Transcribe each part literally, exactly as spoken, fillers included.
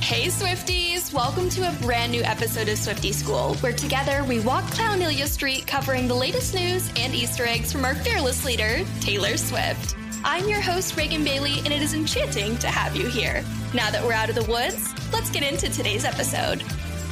Hey Swifties! Welcome to a brand new episode of Swiftie School, where together we walk Clownelia Street covering the latest news and Easter eggs from our fearless leader, Taylor Swift. I'm your host, Reagan Bailey, and it is enchanting to have you here. Now that we're out of the woods, let's get into today's episode.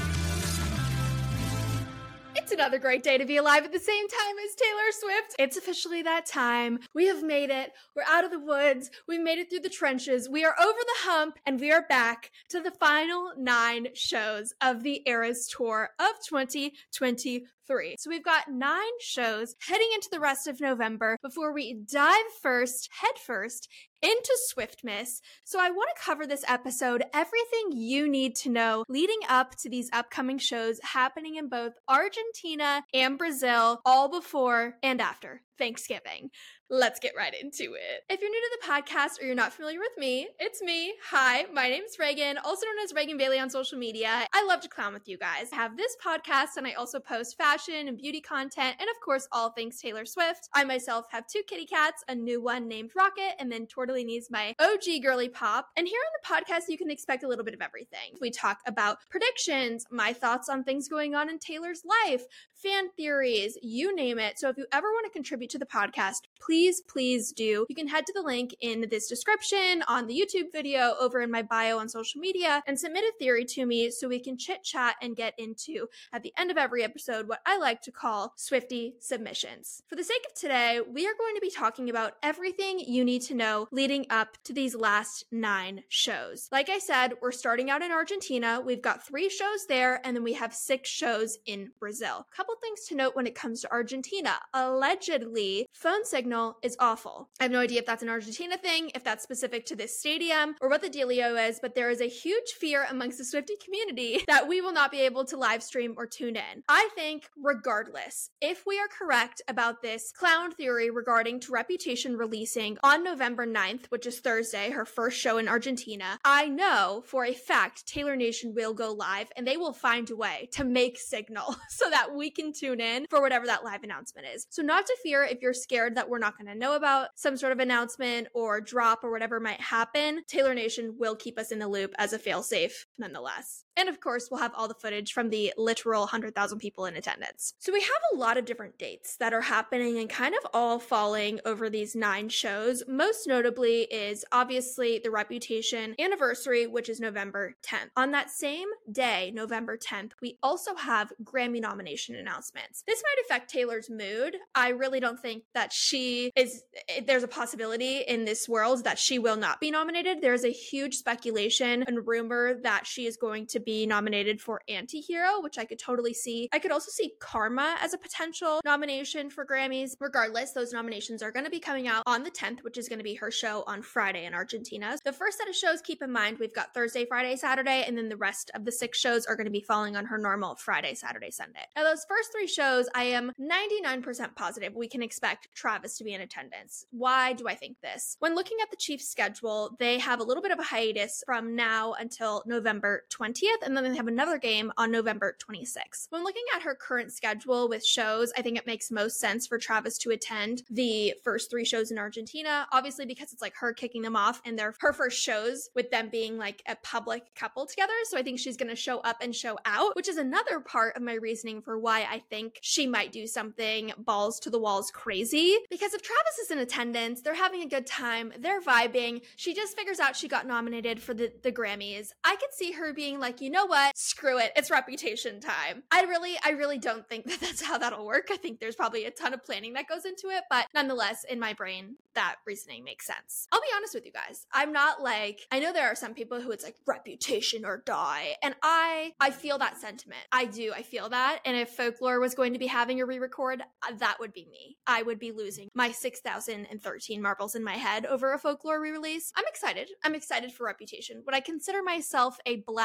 It's another great day to be alive at the same time as Taylor Swift. It's officially that time. We have made it. We're out of the woods. We've made it through the trenches. We are over the hump, and we are back to the final nine shows of the Eras Tour of twenty twenty-three. So we've got nine shows heading into the rest of November before we dive first, head first, into Swiftmas. So I want to cover this episode, everything you need to know leading up to these upcoming shows happening in both Argentina and Brazil, all before and after Thanksgiving. Let's get right into it. If you're new to the podcast or you're not familiar with me, it's me. Hi, my name's Reagan, also known as Reagan Bailey on social media. I love to clown with you guys. I have this podcast and I also post fashion and beauty content and of course all things Taylor Swift. I myself have two kitty cats, a new one named Rocket and then Tortellini's my O G girly pop. And here on the podcast you can expect a little bit of everything. We talk about predictions, my thoughts on things going on in Taylor's life, fan theories, you name it. So if you ever want to contribute to the podcast, please, please do. You can head to the link in this description, on the YouTube video, over in my bio on social media, and submit a theory to me so we can chit chat and get into, at the end of every episode, what I like to call Swiftie submissions. For the sake of today, we are going to be talking about everything you need to know leading up to these last nine shows. Like I said, we're starting out in Argentina. We've got three shows there, and then we have six shows in Brazil. A couple things to note when it comes to Argentina. Allegedly, phone signal is awful. I have no idea if that's an Argentina thing, if that's specific to this stadium, or what the dealio is, but there is a huge fear amongst the Swiftie community that we will not be able to live stream or tune in. I think, regardless, if we are correct about this clown theory regarding to Reputation releasing on November ninth, which is Thursday, her first show in Argentina, I know for a fact Taylor Nation will go live and they will find a way to make signal so that we can tune in for whatever that live announcement is. So not to fear if you're scared that we're not going to know about some sort of announcement or drop or whatever might happen, Taylor Nation will keep us in the loop as a failsafe nonetheless. And of course, we'll have all the footage from the literal one hundred thousand people in attendance. So we have a lot of different dates that are happening and kind of all falling over these nine shows. Most notably is obviously the Reputation anniversary, which is November tenth. On that same day, November tenth, we also have Grammy nomination announcements. This might affect Taylor's mood. I really don't think that she is, there's a possibility in this world that she will not be nominated. There's a huge speculation and rumor that she is going to be nominated for Antihero, which I could totally see. I could also see Karma as a potential nomination for Grammys. Regardless, those nominations are going to be coming out on the tenth, which is going to be her show on Friday in Argentina. The first set of shows, keep in mind, we've got Thursday, Friday, Saturday, and then the rest of the six shows are going to be falling on her normal Friday, Saturday, Sunday. Now, those first three shows, I am ninety-nine percent positive we can expect Travis to be in attendance. Why do I think this? When looking at the Chiefs' schedule, they have a little bit of a hiatus from now until November twentieth, and then they have another game on November twenty-sixth. When looking at her current schedule with shows, I think it makes most sense for Travis to attend the first three shows in Argentina, obviously because it's like her kicking them off and they're her first shows with them being like a public couple together. So I think she's going to show up and show out, which is another part of my reasoning for why I think she might do something balls to the walls crazy. Because if Travis is in attendance, they're having a good time, they're vibing, she just figures out she got nominated for the, the Grammys. I could see her being like, you know what, screw it, it's Reputation time. I really, I really don't think that that's how that'll work. I think there's probably a ton of planning that goes into it, but nonetheless, in my brain, that reasoning makes sense. I'll be honest with you guys. I'm not like, I know there are some people who it's like Reputation or die, and I, I feel that sentiment. I do, I feel that, and if Folklore was going to be having a re-record, that would be me. I would be losing my six thousand thirteen marbles in my head over a Folklore re-release. I'm excited. I'm excited for Reputation. Would I consider myself a black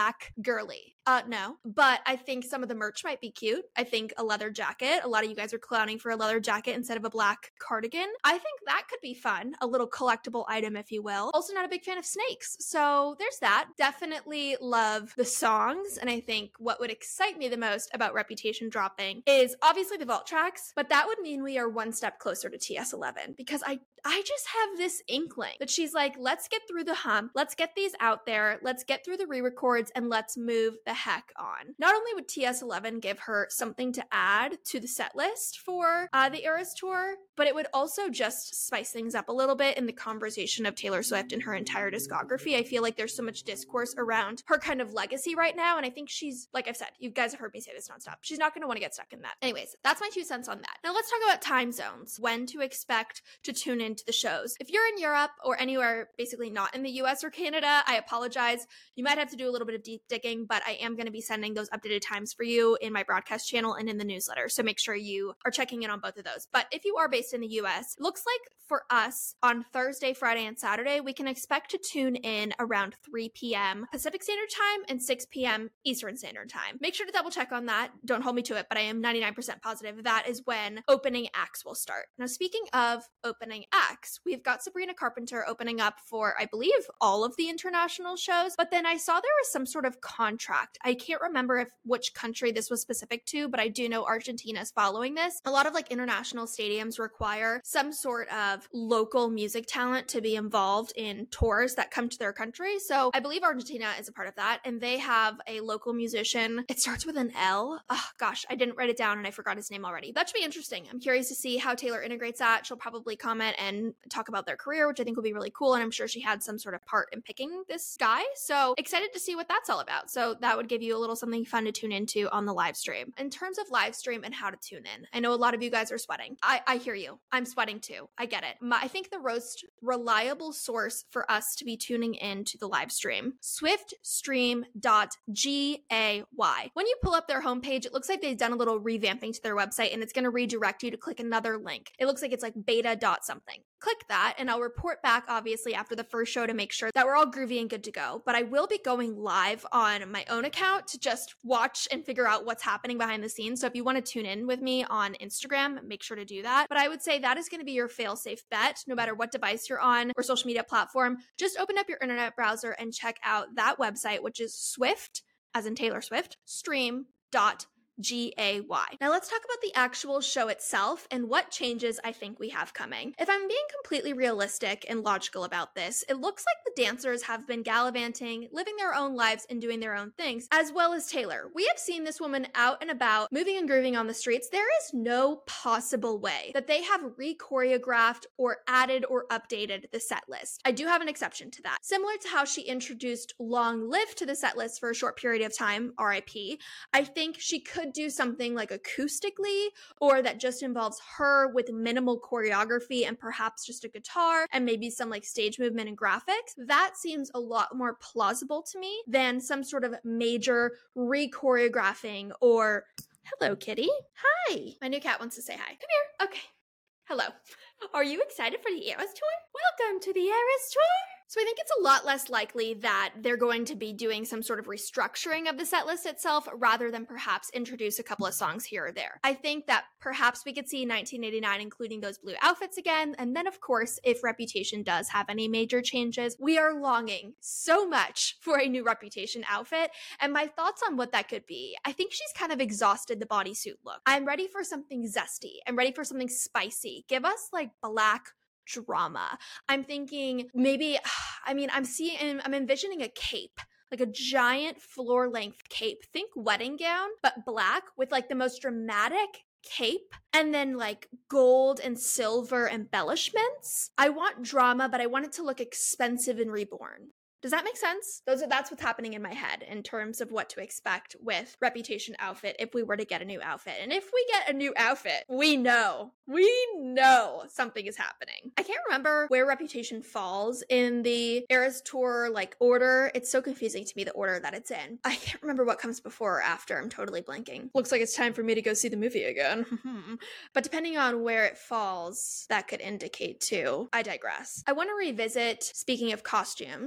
girly. Uh, no. But I think some of the merch might be cute. I think a leather jacket. A lot of you guys are clowning for a leather jacket instead of a black cardigan. I think that could be fun. A little collectible item, if you will. Also not a big fan of snakes. So there's that. Definitely love the songs. And I think what would excite me the most about Reputation dropping is obviously the vault tracks, but that would mean we are one step closer to T S eleven because I I just have this inkling that she's like, let's get through the hump. Let's get these out there. Let's get through the re-records and let's move the heck on. Not only would T S eleven give her something to add to the set list for uh, the Eras Tour, but it would also just spice things up a little bit in the conversation of Taylor Swift and her entire discography. I feel like there's so much discourse around her kind of legacy right now, and I think she's, like I've said, you guys have heard me say this nonstop, she's not going to want to get stuck in that. Anyways, that's my two cents on that. Now let's talk about time zones, when to expect to tune into the shows. If you're in Europe or anywhere basically not in the U S or Canada, I apologize. You might have to do a little bit of deep digging, but I am going to be sending those updated times for you in my broadcast channel and in the newsletter, so make sure you are checking in on both of those. But if you are based in the U S, it looks like for us on Thursday, Friday, and Saturday, we can expect to tune in around three p.m. Pacific Standard Time and six p.m. Eastern Standard Time. Make sure to double check on that. Don't hold me to it, but I am ninety-nine percent positive that is when opening acts will start. Now, speaking of opening acts, we've got Sabrina Carpenter opening up for, I believe, all of the international shows, but then I saw there was some sort of contract. I can't remember if which country this was specific to, but I do know Argentina is following this. A lot of like international stadiums require some sort of local music talent to be involved in tours that come to their country. So I believe Argentina is a part of that, and they have a local musician. It starts with an L. Oh gosh, I didn't write it down and I forgot his name already. That should be interesting. I'm curious to see how Taylor integrates that. She'll probably comment and talk about their career, which I think will be really cool, and I'm sure she had some sort of part in picking this guy. So excited to see what that's all about. So that would give you a little something fun to tune into on the live stream. In terms of live stream and how to tune in, I know a lot of you guys are sweating. I, I hear you. I'm sweating too. I get it. My, I think the most reliable source for us to be tuning in to the live stream, swiftstream dot gay. When you pull up their homepage, it looks like they've done a little revamping to their website, and it's going to redirect you to click another link. It looks like it's like beta dot something. Click that, and I'll report back obviously after the first show to make sure that we're all groovy and good to go. But I will be going live on my own account to just watch and figure out what's happening behind the scenes. So if you want to tune in with me on Instagram, make sure to do that. But I would say that is going to be your fail-safe bet, no matter what device you're on or social media platform. Just open up your internet browser and check out that website, which is Swift, as in Taylor Swift, stream dot G A Y. Now let's talk about the actual show itself and what changes I think we have coming. If I'm being completely realistic and logical about this, it looks like the dancers have been gallivanting, living their own lives and doing their own things, as well as Taylor. We have seen this woman out and about, moving and grooving on the streets. There is no possible way that they have re-choreographed or added or updated the set list. I do have an exception to that. Similar to how she introduced Long Live to the set list for a short period of time, R I P, I think she could do something like acoustically, or that just involves her with minimal choreography and perhaps just a guitar and maybe some like stage movement and graphics. That seems a lot more plausible to me than some sort of major re-choreographing or hello kitty. Hi. My new cat wants to say hi. Come here. Okay. Hello. Are you excited for the Eras Tour? Welcome to the Eras Tour. So I think it's a lot less likely that they're going to be doing some sort of restructuring of the set list itself rather than perhaps introduce a couple of songs here or there. I think that perhaps we could see nineteen eighty-nine including those blue outfits again. And then of course, if Reputation does have any major changes, we are longing so much for a new Reputation outfit. And my thoughts on what that could be, I think she's kind of exhausted the bodysuit look. I'm ready for something zesty. I'm ready for something spicy. Give us like black drama. I'm thinking maybe, I mean, I'm seeing, I'm envisioning a cape, like a giant floor length cape. Think wedding gown, but black with like the most dramatic cape and then like gold and silver embellishments. I want drama, but I want it to look expensive and reborn. Does that make sense? Those are, that's what's happening in my head in terms of what to expect with Reputation outfit if we were to get a new outfit. And if we get a new outfit, we know, we know something is happening. I can't remember where Reputation falls in the Eras Tour like order. It's so confusing to me, the order that it's in. I can't remember what comes before or after. I'm totally blanking. Looks like it's time for me to go see the movie again. But depending on where it falls, that could indicate too. I digress. I want to revisit, speaking of costumes, one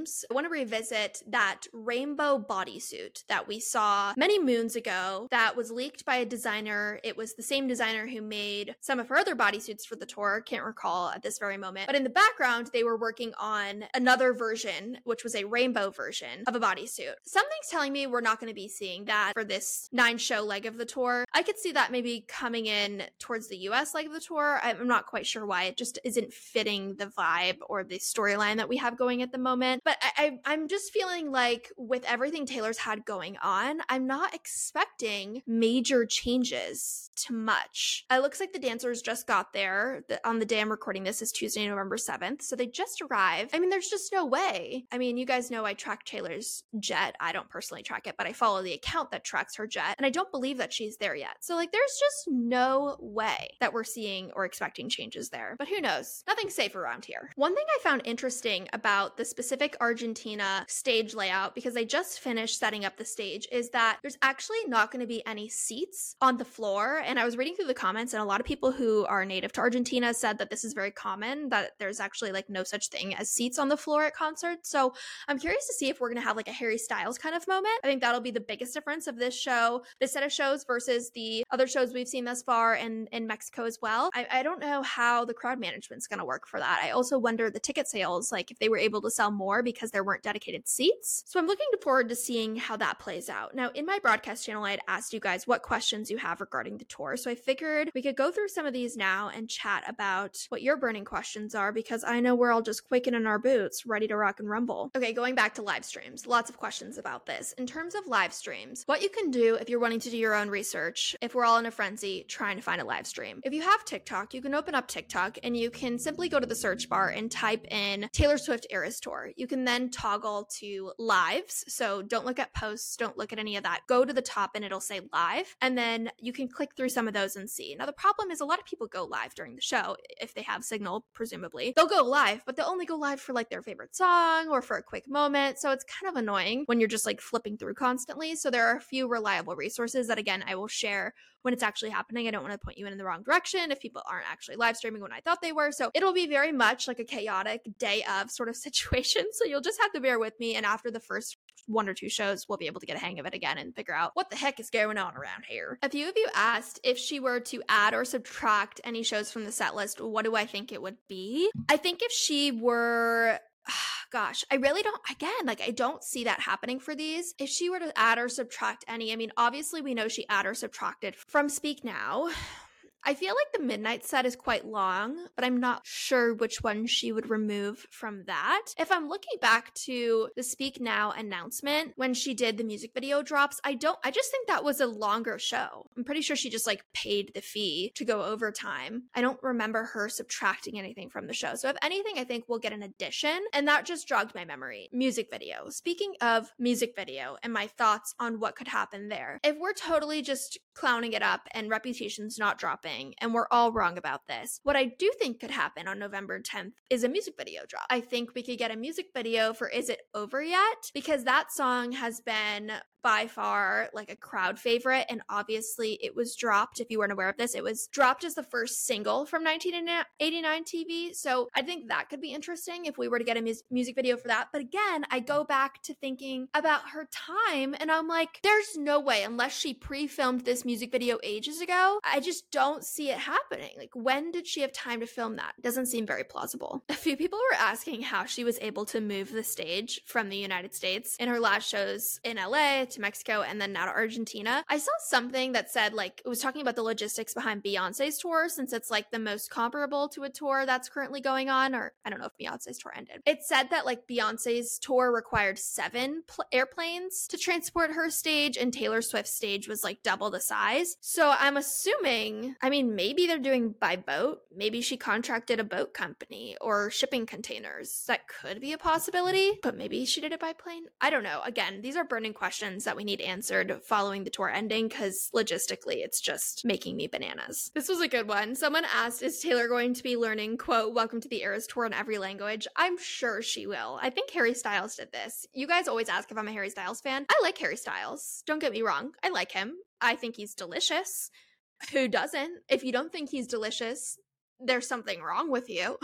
want to revisit that rainbow bodysuit that we saw many moons ago that was leaked by a designer. It was the same designer who made some of her other bodysuits for the tour. Can't recall at this very moment. But in the background, they were working on another version, which was a rainbow version of a bodysuit. Something's telling me we're not going to be seeing that for this nine show leg of the tour. I could see that maybe coming in towards the U S leg of the tour. I'm not quite sure why. It just isn't fitting the vibe or the storyline that we have going at the moment. But I, I, I'm just feeling like with everything Taylor's had going on, I'm not expecting major changes to much. It looks like the dancers just got there. The, on the day I'm recording this is Tuesday, November seventh. So they just arrived. I mean, there's just no way. I mean, you guys know I track Taylor's jet. I don't personally track it, but I follow the account that tracks her jet. And I don't believe that she's there yet. So like, there's just no way that we're seeing or expecting changes there. But who knows? Nothing's safe around here. One thing I found interesting about the specific Argentina stage layout, because they just finished setting up the stage, is that there's actually not going to be any seats on the floor. And I was reading through the comments, and a lot of people who are native to Argentina said that this is very common, that there's actually like no such thing as seats on the floor at concerts. So I'm curious to see if we're going to have like a Harry Styles kind of moment. I think that'll be the biggest difference of this show, this set of shows versus the other shows we've seen thus far in, in Mexico as well. I, I don't know how the crowd management's going to work for that. I also wonder the ticket sales, like if they were able to sell more because there weren't dedicated seats. So I'm looking forward to seeing how that plays out. Now, in my broadcast channel, I had asked you guys what questions you have regarding the tour. So I figured we could go through some of these now and chat about what your burning questions are, because I know we're all just quaking in our boots, ready to rock and rumble. Okay, going back to live streams, lots of questions about this. In terms of live streams, what you can do if you're wanting to do your own research, if we're all in a frenzy trying to find a live stream. If you have TikTok, you can open up TikTok and you can simply go to the search bar and type in Taylor Swift Eras Tour. You can then toggle to lives. So don't look at posts, don't look at any of that. Go to the top and it'll say live. And then you can click through some of those and see. Now, the problem is a lot of people go live during the show, if they have signal, presumably. They'll go live, but they'll only go live for like their favorite song or for a quick moment. So it's kind of annoying when you're just like flipping through constantly. So there are a few reliable resources that, again, I will share when it's actually happening. I don't want to point you in the wrong direction if people aren't actually live streaming when I thought they were. So it'll be very much like a chaotic day of sort of situation. So you'll just have to bear with me. And after the first one or two shows, we'll be able to get a hang of it again and figure out what the heck is going on around here. A few of you asked if she were to add or subtract any shows from the set list, what do I think it would be? I think if she were... Gosh, I really don't, again, like I don't see that happening for these. If she were to add or subtract any, I mean, obviously we know she add or subtracted from Speak Now. I feel like the Midnight set is quite long, but I'm not sure which one she would remove from that. If I'm looking back to the Speak Now announcement when she did the music video drops, I don't, I just think that was a longer show. I'm pretty sure she just like paid the fee to go overtime. I don't remember her subtracting anything from the show. So if anything, I think we'll get an addition, and that just jogged my memory. Music video. Speaking of music video and my thoughts on what could happen there. If we're totally just clowning it up and Reputation's not dropping, and we're all wrong about this, what I do think could happen on November tenth is a music video drop. I think we could get a music video for Is It Over Yet? Because that song has been by far like a crowd favorite, and obviously it was dropped, if you weren't aware of this, it was dropped as the first single from nineteen eighty-nine T V, so I think that could be interesting if we were to get a mu- music video for that. But again, I go back to thinking about her time, and I'm like, there's no way, unless she pre-filmed this music video ages ago, I just don't see it happening. Like, when did she have time to film that? It doesn't seem very plausible. A few people were asking how she was able to move the stage from the United States in her last shows in L A to Mexico and then now to Argentina. I saw something that said, like, it was talking about the logistics behind Beyonce's tour, since it's like the most comparable to a tour that's currently going on, or I don't know if Beyonce's tour ended. It said that like Beyonce's tour required seven pl- airplanes to transport her stage, and Taylor Swift's stage was like double the size. So I'm assuming, I mean, maybe they're doing by boat. Maybe she contracted a boat company or shipping containers. That could be a possibility, but maybe she did it by plane. I don't know. Again, these are burning questions that we need answered following the tour ending, because logistically it's just making me bananas. This was a good one. Someone asked, is Taylor going to be learning, quote, Welcome to the Eras Tour in every language? I'm sure she will. I think Harry Styles did this. You guys always ask if I'm a Harry Styles fan. I like Harry Styles. Don't get me wrong. I like him. I think he's delicious. Who doesn't? If you don't think he's delicious, there's something wrong with you.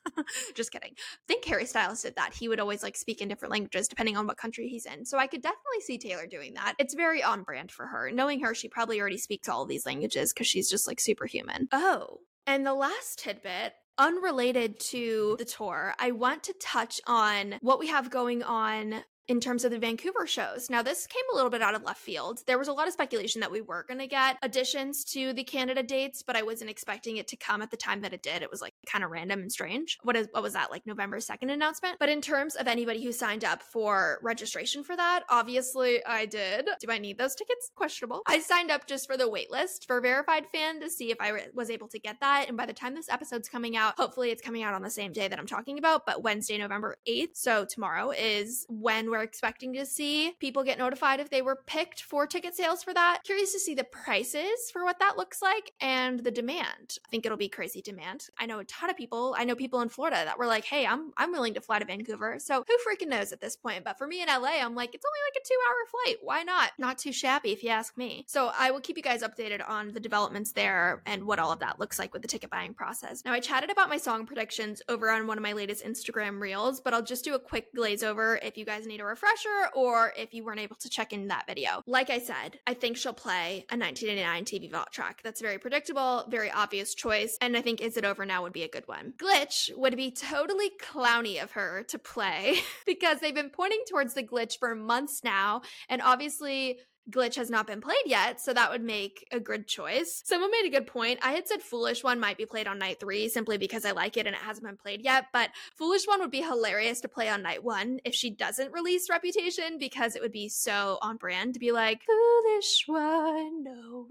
Just kidding. I think Harry Styles did that. He would always like speak in different languages depending on what country he's in. So I could definitely see Taylor doing that. It's very on brand for her. Knowing her, she probably already speaks all of these languages because she's just like superhuman. Oh, and the last tidbit, unrelated to the tour, I want to touch on what we have going on in terms of the Vancouver shows. Now, this came a little bit out of left field. There was a lot of speculation that we were going to get additions to the Canada dates, but I wasn't expecting it to come at the time that it did. It was like kind of random and strange. What is what was that, like November second announcement? But in terms of anybody who signed up for registration for that, obviously I did. Do I need those tickets? Questionable. I signed up just for the wait list for Verified Fan to see if I was able to get that. And by the time this episode's coming out, hopefully it's coming out on the same day that I'm talking about, but Wednesday, November eighth. So tomorrow is when we're expecting to see people get notified if they were picked for ticket sales for that. Curious to see the prices for what that looks like and the demand. I think it'll be crazy demand. I know a ton of people. I know people in Florida that were like, hey, I'm I'm willing to fly to Vancouver. So who freaking knows at this point? But for me in L A, I'm like, it's only like a two hour flight. Why not? Not too shabby if you ask me. So I will keep you guys updated on the developments there and what all of that looks like with the ticket buying process. Now, I chatted about my song predictions over on one of my latest Instagram reels, but I'll just do a quick glaze over if you guys need a refresher or if you weren't able to check in that video. Like I said, I think she'll play a nineteen eighty-nine T V vault track. That's very predictable, very obvious choice, and I think Is It Over Now would be a good one. Glitch would be totally clowny of her to play because they've been pointing towards the glitch for months now, and obviously Glitch has not been played yet, so that would make a good choice. Someone made a good point. I had said Foolish One might be played on night three simply because I like it and it hasn't been played yet, but Foolish One would be hilarious to play on night one if she doesn't release Reputation, because it would be so on brand to be like, Foolish One, no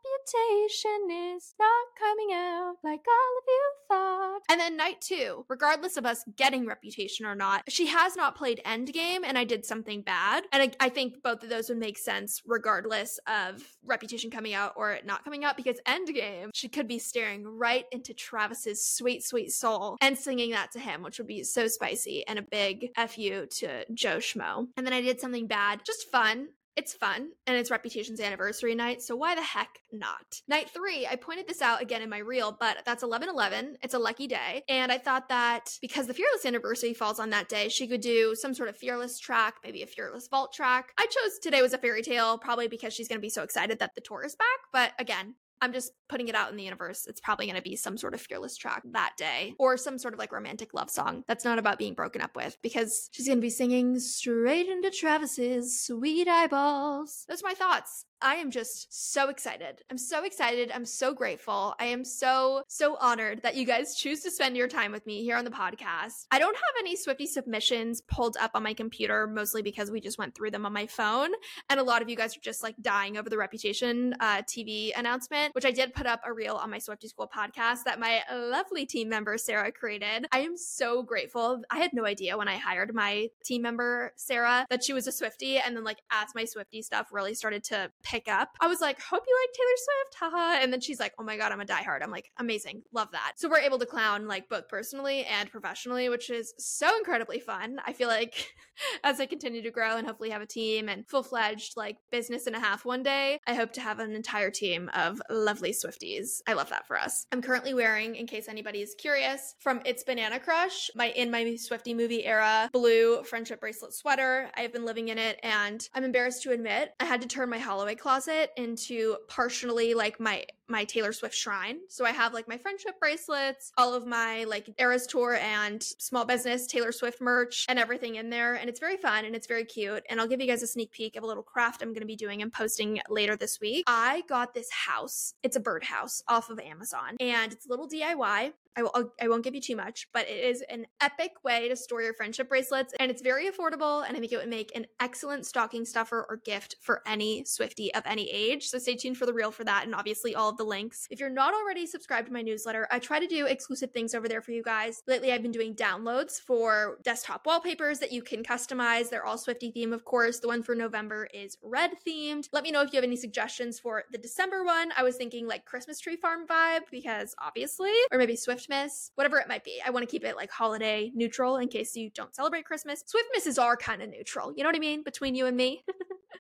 reputation is not coming out like all of you thought. And then night two, regardless of us getting Reputation or not, she has not played Endgame and I Did Something Bad, and I, I think both of those would make sense regardless of Reputation coming out or it not coming out, because Endgame, she could be staring right into Travis's sweet, sweet soul and singing that to him, which would be so spicy and a big F you to Joe Schmo. And then I Did Something Bad, just fun. It's fun, and it's Reputation's anniversary night, so why the heck not? Night three, I pointed this out again in my reel, but that's eleven eleven. It's a lucky day, and I thought that because the Fearless anniversary falls on that day, she could do some sort of Fearless track, maybe a Fearless Vault track. I chose Today Was a Fairy Tale, probably because she's going to be so excited that the tour is back, but again, I'm just putting it out in the universe. It's probably going to be some sort of Fearless track that day, or some sort of like romantic love song that's not about being broken up with, because she's going to be singing straight into Travis's sweet eyeballs. Those are my thoughts. I am just so excited. I'm so excited. I'm so grateful. I am so, so honored that you guys choose to spend your time with me here on the podcast. I don't have any Swiftie submissions pulled up on my computer, mostly because we just went through them on my phone. And a lot of you guys are just like dying over the Reputation uh, T V announcement, which I did put up a reel on my Swiftie School podcast that my lovely team member, Sarah, created. I am so grateful. I had no idea when I hired my team member, Sarah, that she was a Swiftie. And then like as my Swiftie stuff really started to pick up, I was like, hope you like Taylor Swift, haha. And then she's like, oh my god, I'm a diehard. I'm like, amazing, love that. So we're able to clown like both personally and professionally, which is so incredibly fun. I feel like as I continue to grow and hopefully have a team and full-fledged like business and a half one day, I hope to have an entire team of lovely Swifties. I love that for us. I'm currently wearing, in case anybody is curious, from It's Banana Crush, my in my Swiftie movie era blue friendship bracelet sweater. I have been living in it, and I'm embarrassed to admit I had to turn my Holloway closet into partially like my my Taylor Swift shrine. So I have like my friendship bracelets, all of my like Eras Tour and small business Taylor Swift merch and everything in there. And it's very fun and it's very cute. And I'll give you guys a sneak peek of a little craft I'm going to be doing and posting later this week. I got this house. It's a birdhouse off of Amazon, and it's a little D I Y. I, will, I won't give you too much, but it is an epic way to store your friendship bracelets, and it's very affordable, and I think it would make an excellent stocking stuffer or gift for any Swiftie of any age. So stay tuned for the reel for that, and obviously all of the links. If you're not already subscribed to my newsletter, I try to do exclusive things over there for you guys. Lately, I've been doing downloads for desktop wallpapers that you can customize. They're all Swiftie themed, of course. The one for November is red themed. Let me know if you have any suggestions for the December one. I was thinking like Christmas tree farm vibe, because obviously, or maybe Swift Miss, whatever it might be. I want to keep it like holiday neutral in case you don't celebrate Christmas. Swiftmasses are kind of neutral, you know what I mean? Between you and me.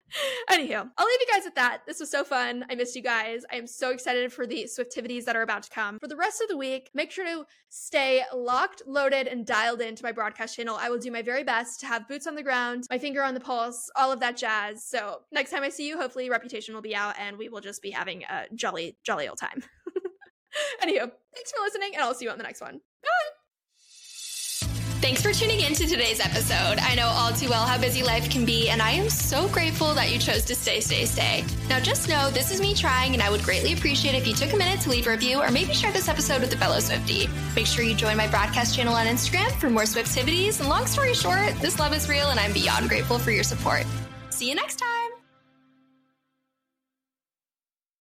Anywho, I'll leave you guys at that. This was so fun. I missed you guys. I am so excited for the Swiftivities that are about to come. For the rest of the week, make sure to stay locked, loaded, and dialed into my broadcast channel. I will do my very best to have boots on the ground, my finger on the pulse, all of that jazz. So next time I see you, hopefully Reputation will be out and we will just be having a jolly, jolly old time. Anywho, thanks for listening, and I'll see you on the next one. Bye! Thanks for tuning in to today's episode. I know all too well how busy life can be, and I am so grateful that you chose to stay, stay, stay. Now just know this is me trying, and I would greatly appreciate if you took a minute to leave a review or maybe share this episode with a fellow Swiftie. Make sure you join my broadcast channel on Instagram for more Swiftivities, and long story short, this love is real, and I'm beyond grateful for your support. See you next time!